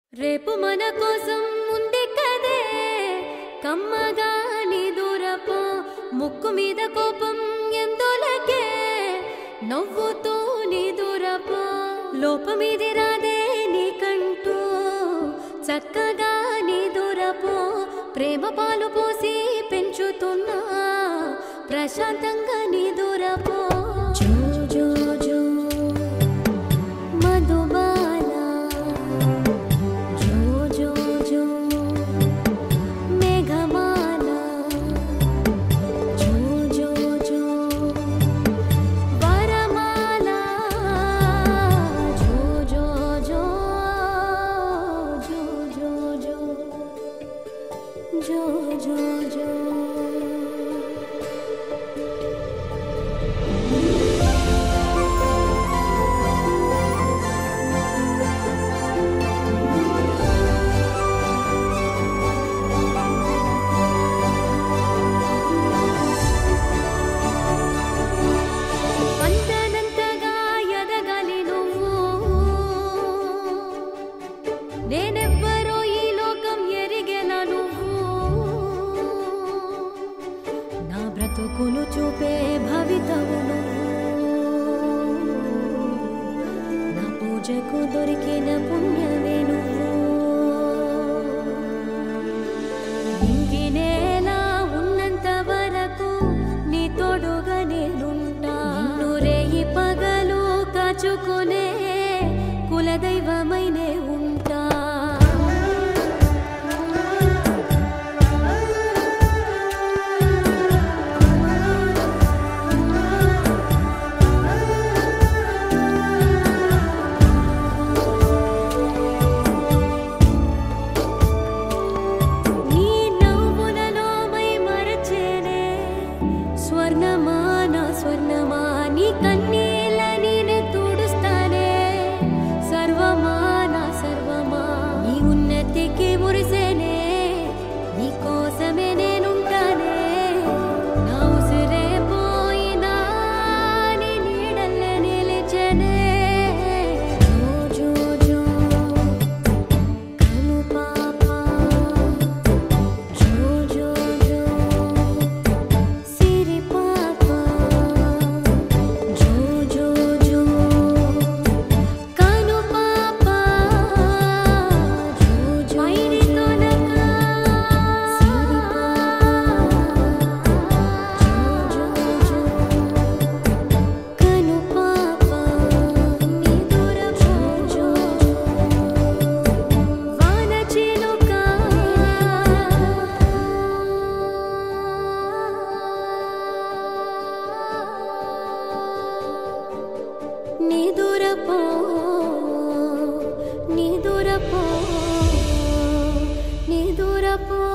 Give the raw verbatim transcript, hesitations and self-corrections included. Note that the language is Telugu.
రేపు మన కోసం ఉంది కదే కమ్మగా నీ దూరపో ముక్కు మీద కోపం ఎందులకే నవ్వుతూ నీ దూరపో లోపమిది రాదే నీకంటూ చక్కగా నీ దూరపో ప్రేమ పాలు పోసి పెంచుతున్నా ప్రశాంతంగా నీ దూరపో జో జో జో మధుబాలా జో జో జో మేఘమాలా జో జో జో వరమాలా జో జో జో జో జో జో జో జో నేనెవ్వరో ఈ లోకం ఎరిగేలా నువ్వు నా బ్రతుకును చూపే భవితవు నువ్వు నా పూజకు దొరికిన పుణ్యమే నువ్వు ఇంగినేలా ఉన్నంత వరకు నీ తోడుగా నేనుంటా రేయి పగలు కాచుకునే కులదైవమైనే ఉంటా నీ నవ్వులలో మై మరచేనే స్వర్ణమా నా స్వర్ణమా నీ కన్నీళ్ళని నే తుడుస్తానే సర్వమా నా సర్వమా నీ ఉన్నతికి మురిసేనే నీ కోసమే నేనుంటానే నా ఉసిరే పోయినా నీ నీడల్లే నిలిచెనే జో జో జో కను పాప జో జో జో సిరి పాప జో జో జో కను పాప జో జో మైరి తోనక సిరి పాప జో జో జో కను పాప నీ దూరపో జో వాన చిలుక నీ దూరపో నీ దూరపో నీ దూరపో